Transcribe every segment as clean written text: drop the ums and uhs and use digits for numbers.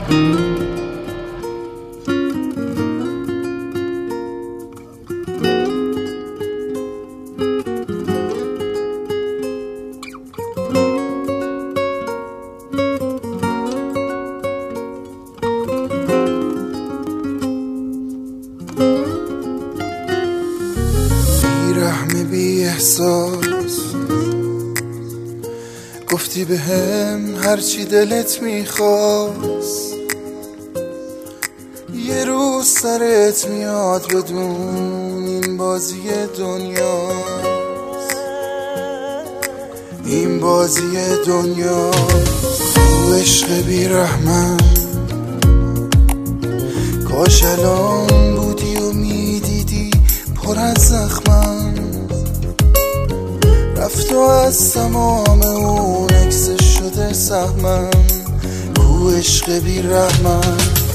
بیرحم بی احساس گفتی به هم هرچی دلت میخواست، یه روز سرت میاد بدون این بازی دنیاست، این بازی دنیاست. تو عشق بیرحمم کاش الان بودی و میدیدی پر از زخمم، رفت و از تمام اون اکسش شده سهمم. کو عشق بیرحمم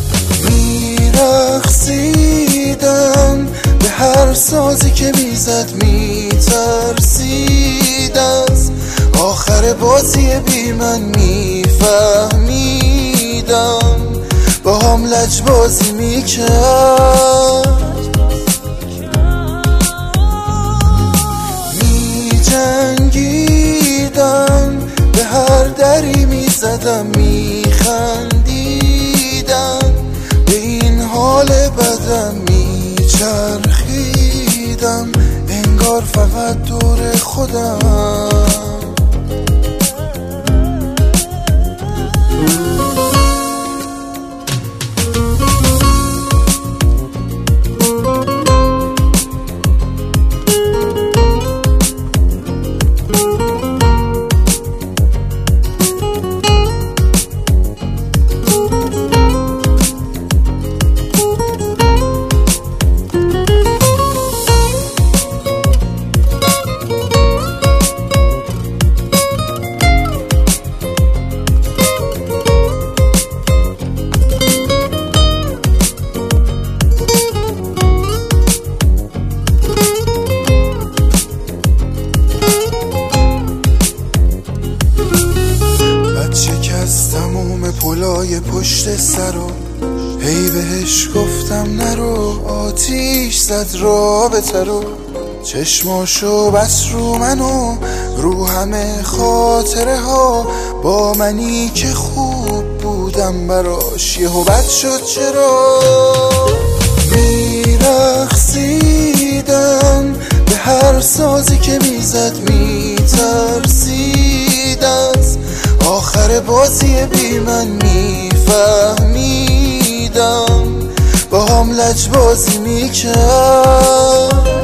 میرقصیدم، به هر سازی که میزد میترسید، از آخر بازی بی من میفهمیدم، با هم لجبازی میکرد، میجنگیدم، به هر دری میزدم میخندیدم، به این حال بدم میچرخیدم، انگار فقط دور خودم. تموم پلای پشت سرو هی بهش گفتم نرو، آتیش زد رابطه رو، چشماشو بس رو منو، رو همه خاطره ها، با منی که خوب بودم براش یهو بد شد. چرا میرقصیدم، به هر سازی که میزد میترسید، از آخر بازی بی من میفهمیدم، با هم لجبازی میکرد.